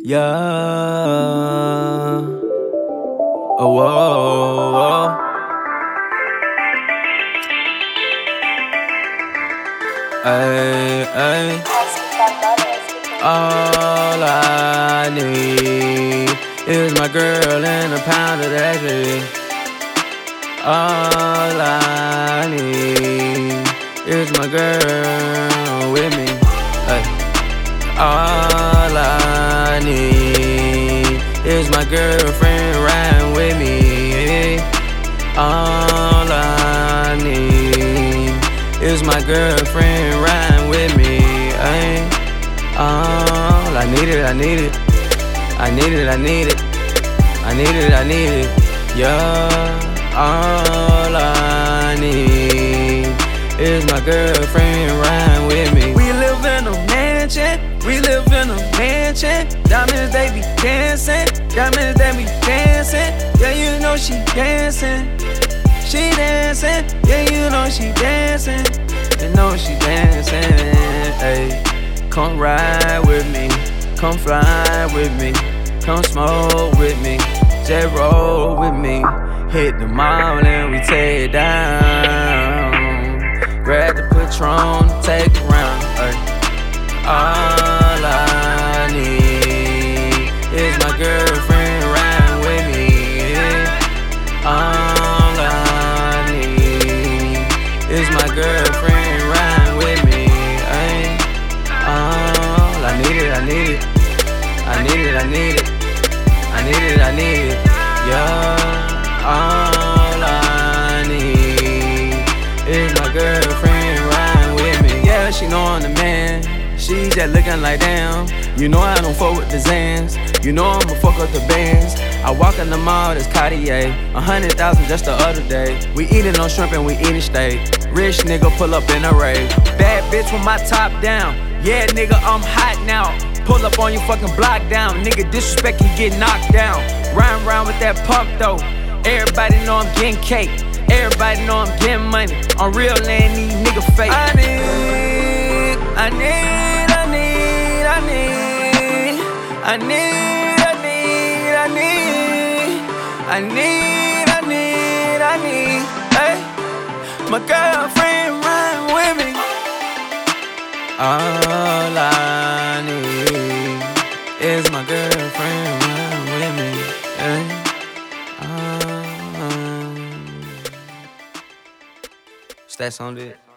Yeah. Oh, whoa, whoa. Ay, ay. All I need is my girl and a pound of that shit. All I need is my girl with me. Ay. All I need is my girlfriend riding with me. All I need is my girlfriend riding with me. All I need it, I need it. I need it, I need it. I need it, I need it. Yeah. All I need is my girlfriend riding with me. We live in a mansion. We live in a mansion. Diamonds, they be dancing. Diamonds, they be dancing. Yeah, you know she dancing. She dancing. Yeah, you know she dancing. You know she dancing. Hey, come ride with me. Come fly with me. Come smoke with me. Just roll with me. Hit the mall and we tear it down. Grab the Patron, take a round. All I need is my girlfriend riding with me. All I need is my girlfriend riding with me. All I need it, I need it. I need it, I need it. I need it, I need it. Yeah. All I need is my girlfriend riding with me. Yeah, she know I'm the man. She just looking like damn. You know I don't fuck with the Zans. You know I'ma fuck up the bands. I walk in the mall, it's Cartier. 100,000 just the other day. We eating on shrimp and we eating steak. Rich nigga pull up in a rave. Bad bitch with my top down. Yeah, nigga, I'm hot now. Pull up on your fucking block down. Nigga disrespect, he get knocked down. Riding around with that pump though. Everybody know I'm getting cake. Everybody know I'm getting money. I'm real and these nigga fake. I need, I need, I need, I need, I need, I need, I need, I need, I need, I need, hey, my girlfriend riding with me. All I need is my girlfriend riding with me. Hey. Stats on it.